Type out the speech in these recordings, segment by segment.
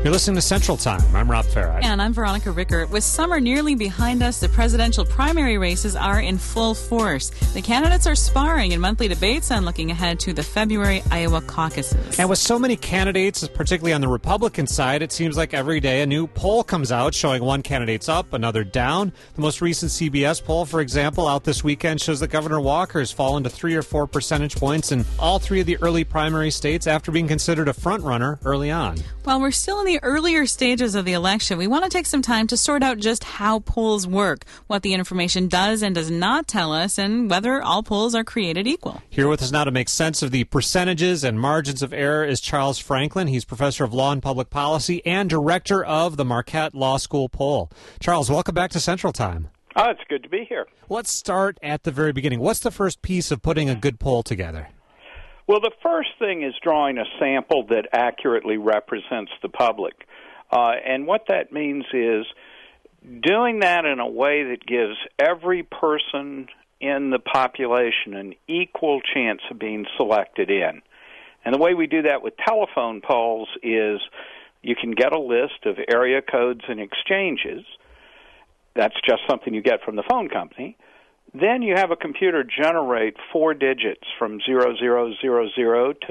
You're listening to Central Time. I'm Rob Farad. And I'm Veronica Rickert. With summer nearly behind us, the presidential primary races are in full force. The candidates are sparring in monthly debates and looking ahead to the February Iowa caucuses. And with so many candidates, particularly on the Republican side, it seems like every day a new poll comes out showing one candidate's up, another down. The most recent CBS poll, for example, out this weekend shows that Governor Walker has fallen to 3 or 4 percentage points in all three of the early primary states after being considered a front-runner early on. While we're still in the earlier stages of the election, we want to take some time to sort out just how polls work, what the information does and does not tell us, and whether all polls are created equal. Here with us now to make sense of the percentages and margins of error is Charles Franklin. He's professor of law and public policy and director of the Marquette Law School poll. Charles, welcome back to Central Time. Oh, it's good to be here. Let's start at the very beginning. What's the first piece of putting a good poll together? Well, the first thing is drawing a sample that accurately represents the public. And what that means is doing that in a way that gives every person in the population an equal chance of being selected in. And the way we do that with telephone polls is you can get a list of area codes and exchanges. That's just something you get from the phone company. Then you have a computer generate 4 digits from 0000 to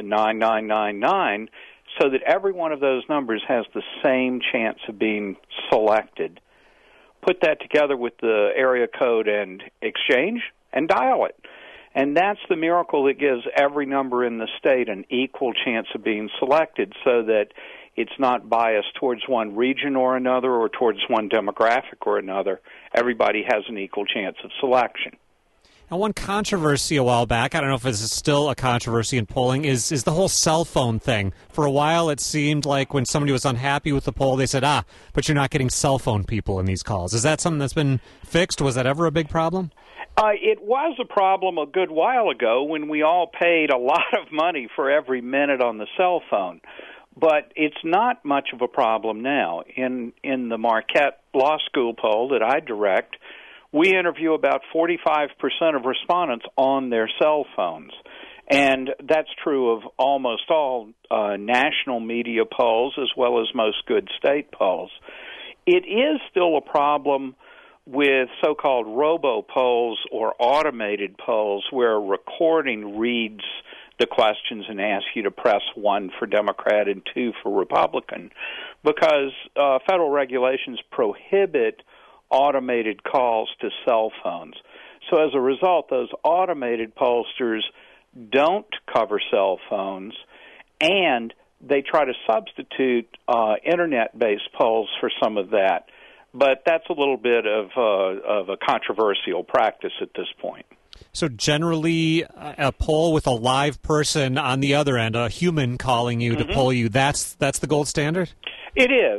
9999 so that every one of those numbers has the same chance of being selected. Put that together with the area code and exchange and dial it. And that's the miracle that gives every number in the state an equal chance of being selected so that it's not biased towards one region or another or towards one demographic or another. Everybody has an equal chance of selection. Now, one controversy a while back, I don't know if this is still a controversy in polling, is the whole cell phone thing. For a while, it seemed like when somebody was unhappy with the poll, they said, but you're not getting cell phone people in these calls. Is that something that's been fixed? Was that ever a big problem? It was a problem a good while ago when we all paid a lot of money for every minute on the cell phone. But it's not much of a problem now. In the Marquette Law School poll that I direct, we interview about 45% of respondents on their cell phones. And that's true of almost all national media polls as well as most good state polls. It is still a problem with so-called robo-polls or automated polls where a recording reads the questions and asks you to press 1 for Democrat and 2 for Republican, because federal regulations prohibit automated calls to cell phones. So as a result, those automated pollsters don't cover cell phones, and they try to substitute Internet-based polls for some of that. But that's a little bit of a controversial practice at this point. So generally, a poll with a live person on the other end, a human calling you to poll you, that's the gold standard? It is.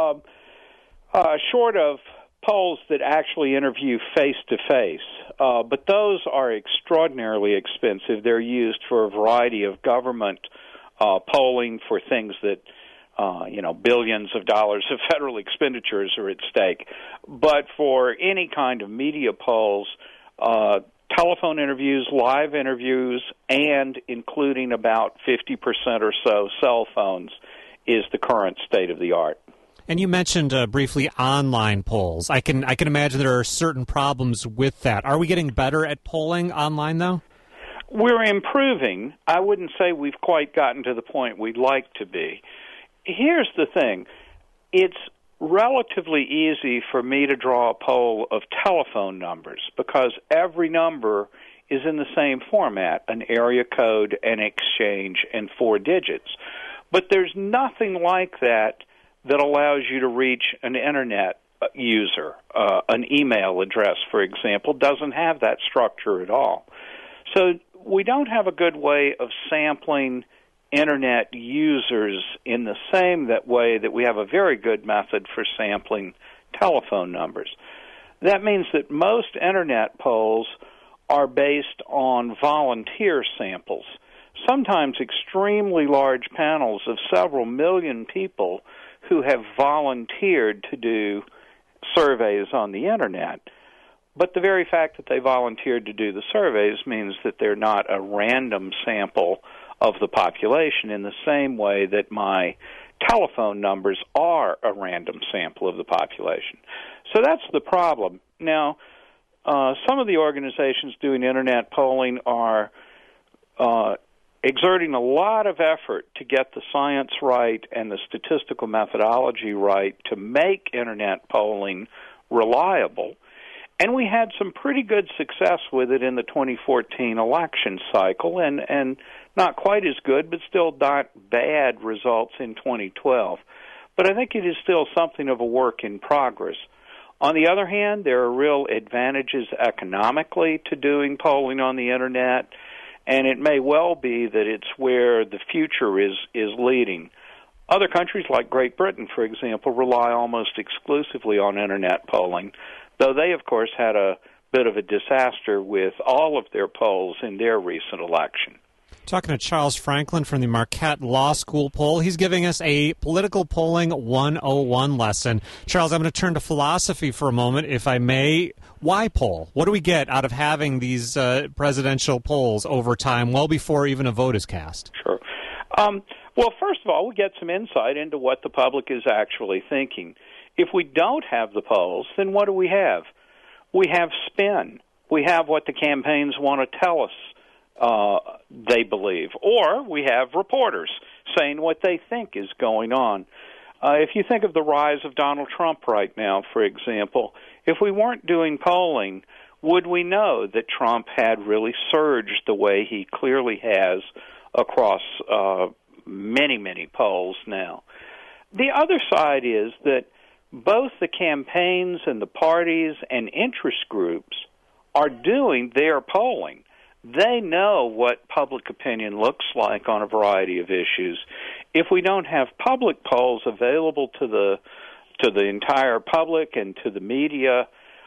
Short of polls that actually interview face-to-face. But those are extraordinarily expensive. They're used for a variety of government polling for things that, billions of dollars of federal expenditures are at stake. But for any kind of media polls, telephone interviews, live interviews, and including about 50% or so cell phones is the current state of the art. And you mentioned briefly online polls. I can imagine there are certain problems with that. Are we getting better at polling online, though? We're improving. I wouldn't say we've quite gotten to the point we'd like to be. Here's the thing. It's relatively easy for me to draw a poll of telephone numbers because every number is in the same format, an area code, an exchange, and 4 digits. But there's nothing like that allows you to reach an Internet user. An email address, for example, doesn't have that structure at all. So we don't have a good way of sampling Internet users in the same way that we have a very good method for sampling telephone numbers. That means that most Internet polls are based on volunteer samples, sometimes extremely large panels of several million people who have volunteered to do surveys on the Internet. But the very fact that they volunteered to do the surveys means that they're not a random sample of the population in the same way that my telephone numbers are a random sample of the population. So that's the problem. Now, some of the organizations doing Internet polling are exerting a lot of effort to get the science right and the statistical methodology right to make Internet polling reliable. And we had some pretty good success with it in the 2014 election cycle, and not quite as good, but still not bad results in 2012. But I think it is still something of a work in progress. On the other hand, there are real advantages economically to doing polling on the Internet, and it may well be that it's where the future is leading. Other countries like Great Britain, for example, rely almost exclusively on Internet polling, though they, of course, had a bit of a disaster with all of their polls in their recent election. Talking to Charles Franklin from the Marquette Law School poll. He's giving us a political polling 101 lesson. Charles, I'm going to turn to philosophy for a moment, if I may. Why poll? What do we get out of having these presidential polls over time, well before even a vote is cast? Sure. Well, first of all, we get some insight into what the public is actually thinking. If we don't have the polls, then what do we have? We have spin. We have what the campaigns want to tell us they believe, or we have reporters saying what they think is going on. If you think of the rise of Donald Trump right now, for example, if we weren't doing polling, would we know that Trump had really surged the way he clearly has across many, many polls now? The other side is that both the campaigns and the parties and interest groups are doing their polling. They know what public opinion looks like on a variety of issues. If we don't have public polls available to the entire public and to the media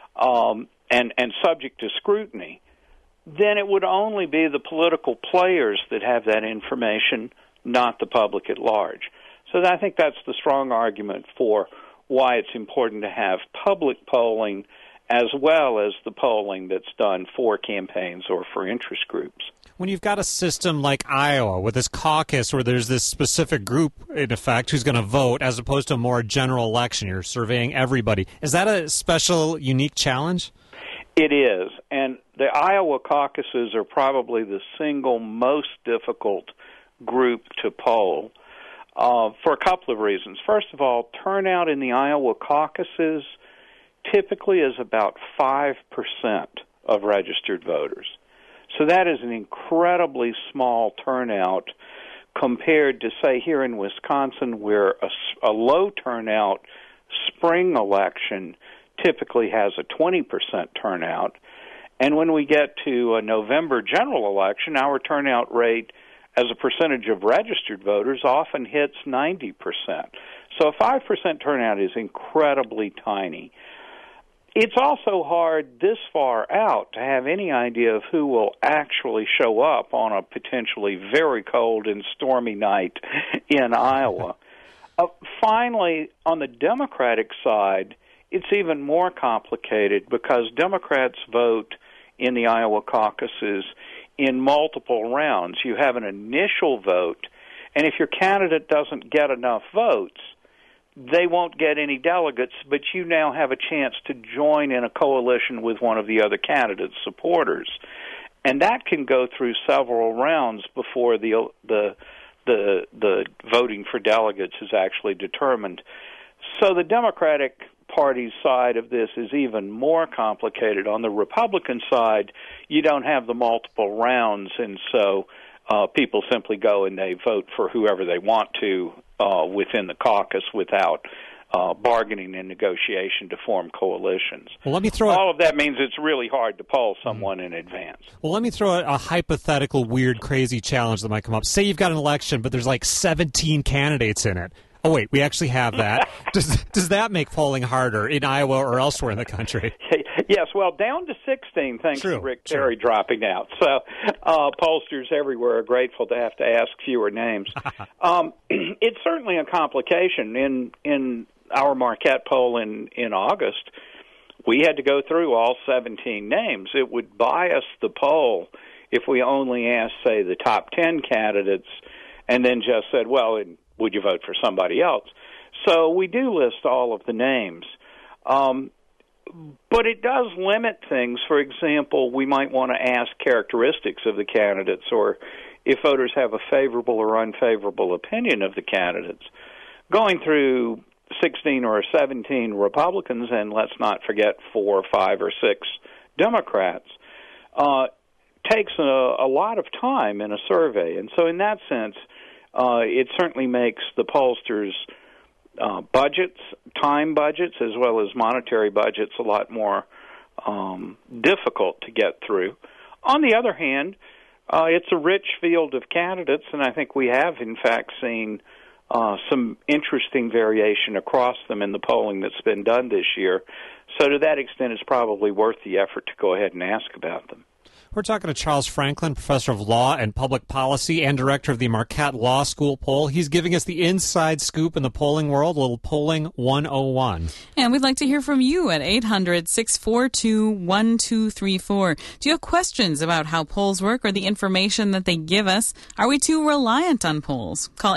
and subject to scrutiny, then it would only be the political players that have that information, not the public at large. So I think that's the strong argument for why it's important to have public polling as well as the polling that's done for campaigns or for interest groups. When you've got a system like Iowa with this caucus where there's this specific group, in effect, who's going to vote as opposed to a more general election, you're surveying everybody. Is that a special, unique challenge? It is, and the Iowa caucuses are probably the single most difficult group to poll for a couple of reasons. First of all, turnout in the Iowa caucuses typically is about 5% of registered voters. So that is an incredibly small turnout compared to, say, here in Wisconsin, where a low turnout spring election typically has a 20% turnout. And when we get to a November general election, our turnout rate as a percentage of registered voters often hits 90%. So a 5% turnout is incredibly tiny. It's also hard this far out to have any idea of who will actually show up on a potentially very cold and stormy night in Iowa. Finally, on the Democratic side, it's even more complicated because Democrats vote in the Iowa caucuses in multiple rounds. You have an initial vote, and if your candidate doesn't get enough votes, they won't get any delegates, but you now have a chance to join in a coalition with one of the other candidate's supporters. And that can go through several rounds before the voting for delegates is actually determined. So the Democratic Party's side of this is even more complicated. On the Republican side, you don't have the multiple rounds, and so people simply go and they vote for whoever they want to within the caucus without bargaining and negotiation to form coalitions. Well, let me throw all of that means it's really hard to poll someone in advance. Well, let me throw a hypothetical, weird, crazy challenge that might come up. Say you've got an election, but there's like 17 candidates in it. Oh, wait, we actually have that. Does that make polling harder in Iowa or elsewhere in the country? Yes, well, down to 16, thanks to Rick Perry dropping out. So pollsters everywhere are grateful to have to ask fewer names. It's certainly a complication. In our Marquette poll in August, we had to go through all 17 names. It would bias the poll if we only asked, say, the top 10 candidates and then just said, well, in would you vote for somebody else? So we do list all of the names. But it does limit things. For example, we might want to ask characteristics of the candidates, or if voters have a favorable or unfavorable opinion of the candidates. Going through 16 or 17 Republicans, and let's not forget 4, 5, or 6 Democrats, takes a lot of time in a survey. And so in that sense, it certainly makes the pollsters' budgets, time budgets, as well as monetary budgets, a lot more difficult to get through. On the other hand, it's a rich field of candidates, and I think we have, in fact, seen some interesting variation across them in the polling that's been done this year. So to that extent, it's probably worth the effort to go ahead and ask about them. We're talking to Charles Franklin, professor of law and public policy and director of the Marquette Law School poll. He's giving us the inside scoop in the polling world, a little polling 101. And we'd like to hear from you at 800-642-1234. Do you have questions about how polls work or the information that they give us? Are we too reliant on polls? Call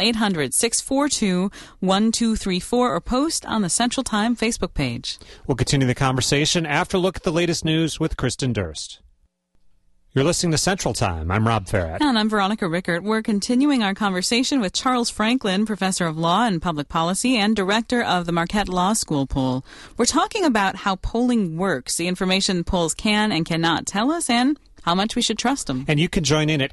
800-642-1234 or post on the Central Time Facebook page. We'll continue the conversation after a look at the latest news with Kristen Durst. You're listening to Central Time. I'm Rob Farrett. And I'm Veronica Rickert. We're continuing our conversation with Charles Franklin, professor of law and public policy and director of the Marquette Law School poll. We're talking about how polling works, the information polls can and cannot tell us, and how much we should trust them. And you can join in at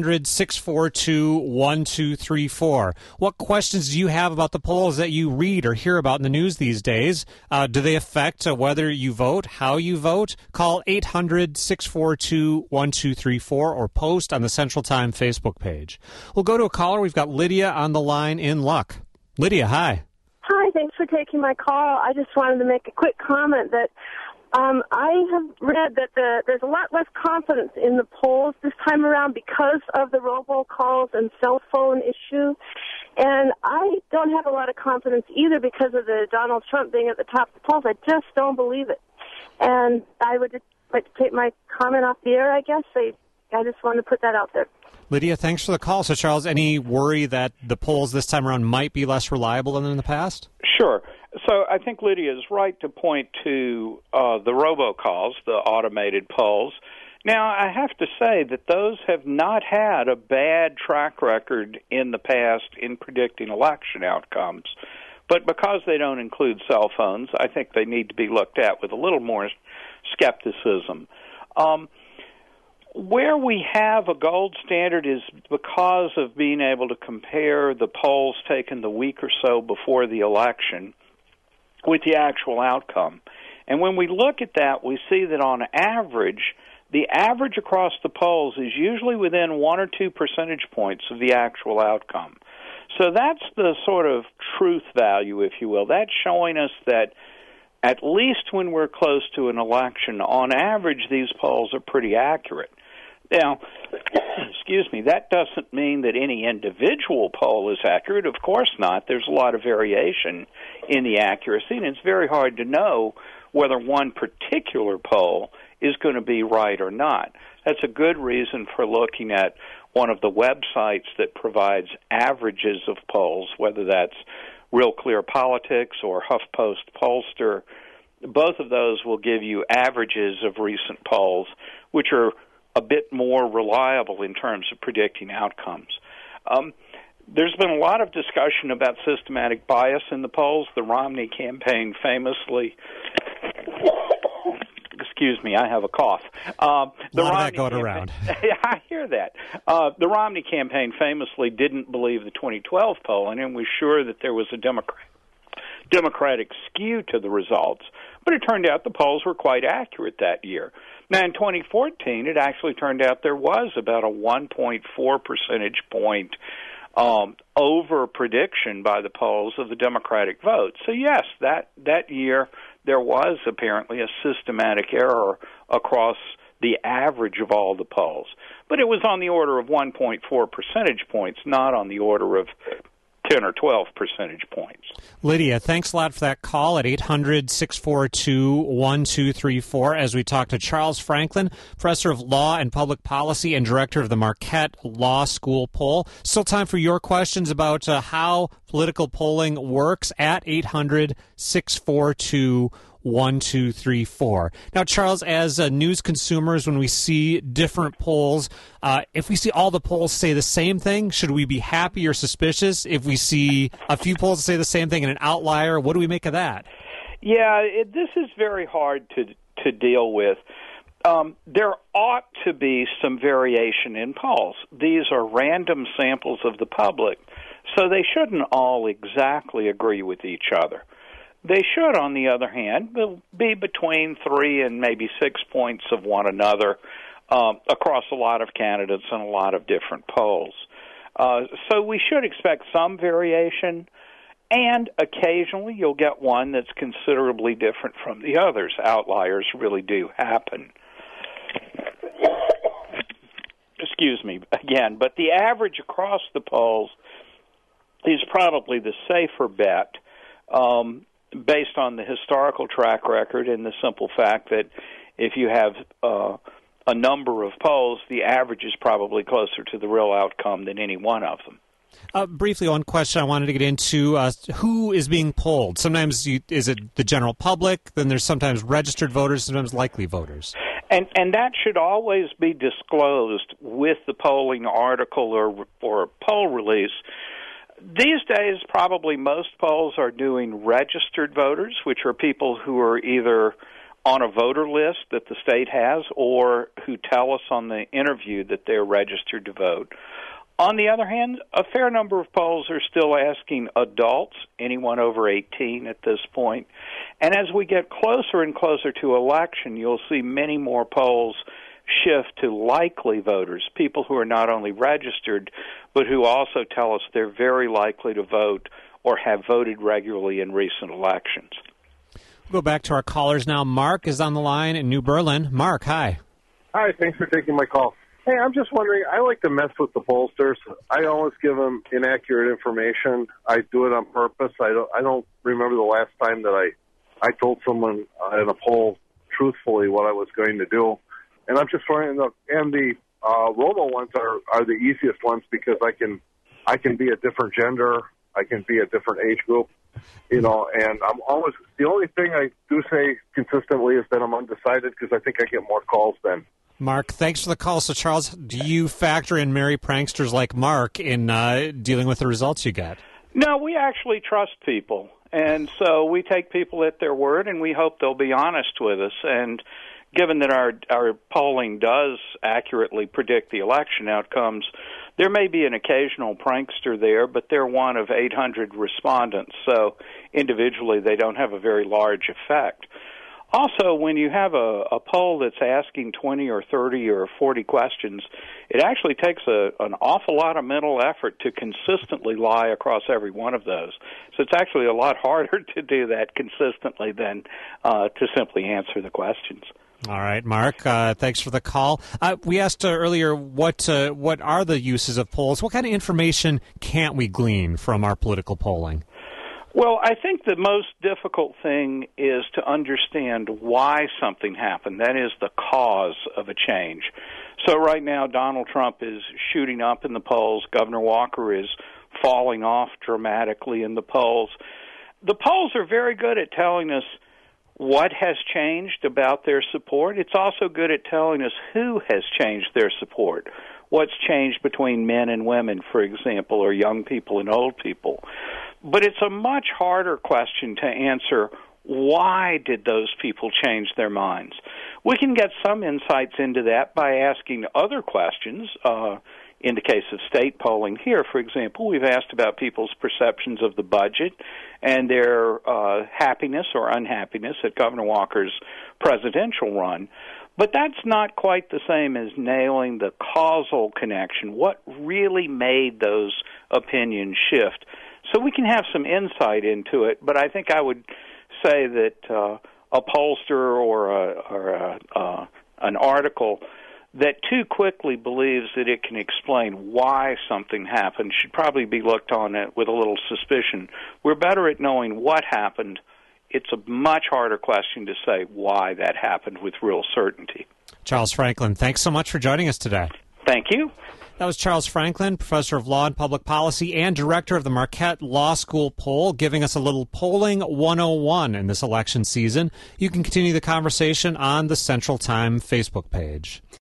800-642-1234. What questions do you have about the polls that you read or hear about in the news these days? Do they affect whether you vote, how you vote? Call 800-642-1234 or post on the Central Time Facebook page. We'll go to a caller. We've got Lydia on the line in Luck. Lydia, hi. Hi, thanks for taking my call. I just wanted to make a quick comment that I have read that there's a lot less confidence in the polls this time around because of the robocalls and cell phone issue. And I don't have a lot of confidence either because of the Donald Trump being at the top of the polls. I just don't believe it. And I would just like to take my comment off the air, I guess. I just wanted to put that out there. Lydia, thanks for the call. So, Charles, any worry that the polls this time around might be less reliable than in the past? Sure. So I think Lydia is right to point to the robocalls, the automated polls. Now, I have to say that those have not had a bad track record in the past in predicting election outcomes. But because they don't include cell phones, I think they need to be looked at with a little more skepticism. Where we have a gold standard is because of being able to compare the polls taken the week or so before the election with the actual outcome. And when we look at that, we see that on average, the average across the polls is usually within 1 or 2 percentage points of the actual outcome. So that's the sort of truth value, if you will. That's showing us that at least when we're close to an election, on average, these polls are pretty accurate. Now, excuse me, that doesn't mean that any individual poll is accurate. Of course not. There's a lot of variation in the accuracy, and it's very hard to know whether one particular poll is going to be right or not. That's a good reason for looking at one of the websites that provides averages of polls, whether that's Real Clear Politics or HuffPost Pollster. Both of those will give you averages of recent polls, which are a bit more reliable in terms of predicting outcomes. There's been a lot of discussion about systematic bias in the polls. The Romney campaign famously, excuse me, I have a cough. A lot of that going around. I hear that. The Romney campaign famously didn't believe the 2012 polling and was sure that there was a Democratic skew to the results. But it turned out the polls were quite accurate that year. Now, in 2014, it actually turned out there was about a 1.4 percentage point over-prediction by the polls of the Democratic vote. So, yes, that year there was apparently a systematic error across the average of all the polls. But it was on the order of 1.4 percentage points, not on the order of 10 or 12 percentage points. Lydia, thanks a lot for that call at 800-642-1234 as we talk to Charles Franklin, professor of law and public policy and director of the Marquette Law School poll. Still time for your questions about how political polling works at 800-642-1234. Now, Charles, as news consumers, when we see different polls, if we see all the polls say the same thing, should we be happy or suspicious? If we see a few polls that say the same thing and an outlier, what do we make of that? Yeah, this is very hard to deal with. There ought to be some variation in polls. These are random samples of the public, so they shouldn't all exactly agree with each other. They should, on the other hand, be between 3 and maybe 6 points of one another across a lot of candidates and a lot of different polls. So we should expect some variation, and occasionally you'll get one that's considerably different from the others. Outliers really do happen. Excuse me again, but the average across the polls is probably the safer bet, based on the historical track record and the simple fact that if you have a number of polls, the average is probably closer to the real outcome than any one of them. Briefly, one question I wanted to get into, who is being polled? Sometimes is it the general public, then there's sometimes registered voters, sometimes likely voters. And that should always be disclosed with the polling article or poll release. These days, probably most polls are doing registered voters, which are people who are either on a voter list that the state has or who tell us on the interview that they're registered to vote. On the other hand, a fair number of polls are still asking adults, anyone over 18 at this point. And as we get closer and closer to election, you'll see many more polls shift to likely voters, people who are not only registered, but who also tell us they're very likely to vote or have voted regularly in recent elections. We'll go back to our callers now. Mark is on the line in New Berlin. Mark, hi. Hi, thanks for taking my call. Hey, I'm just wondering, I like to mess with the pollsters. I always give them inaccurate information. I do it on purpose. I don't remember the last time that I told someone in a poll truthfully what I was going to do. And I'm just wondering, and the robo ones are the easiest ones because I can be a different gender, I can be a different age group, and I'm always, the only thing I do say consistently is that I'm undecided because I think I get more calls then. Mark, thanks for the call. So, Charles, do you factor in merry pranksters like Mark in dealing with the results you get? No, we actually trust people, and so we take people at their word, and we hope they'll be honest with us. And given that our polling does accurately predict the election outcomes, there may be an occasional prankster there, but they're one of 800 respondents, so individually they don't have a very large effect. Also, when you have a poll that's asking 20 or 30 or 40 questions, it actually takes an awful lot of mental effort to consistently lie across every one of those. So it's actually a lot harder to do that consistently than to simply answer the questions. All right, Mark, thanks for the call. We asked earlier what are the uses of polls. What kind of information can't we glean from our political polling? Well, I think the most difficult thing is to understand why something happened. That is the cause of a change. So right now, Donald Trump is shooting up in the polls. Governor Walker is falling off dramatically in the polls. The polls are very good at telling us what has changed about their support. It's also good at telling us who has changed their support. What's changed between men and women, for example, or young people and old people. But it's a much harder question to answer. Why did those people change their minds? We can get some insights into that by asking other questions. In the case of state polling here, for example, we've asked about people's perceptions of the budget and their happiness or unhappiness at Governor Walker's presidential run. But that's not quite the same as nailing the causal connection. What really made those opinions shift? So we can have some insight into it, but I think I would say that a pollster or an article that too quickly believes that it can explain why something happened should probably be looked on it with a little suspicion. We're better at knowing what happened. It's a much harder question to say why that happened with real certainty. Charles Franklin, thanks so much for joining us today. Thank you. That was Charles Franklin, professor of law and public policy and director of the Marquette Law School poll, giving us a little polling 101 in this election season. You can continue the conversation on the Central Time Facebook page.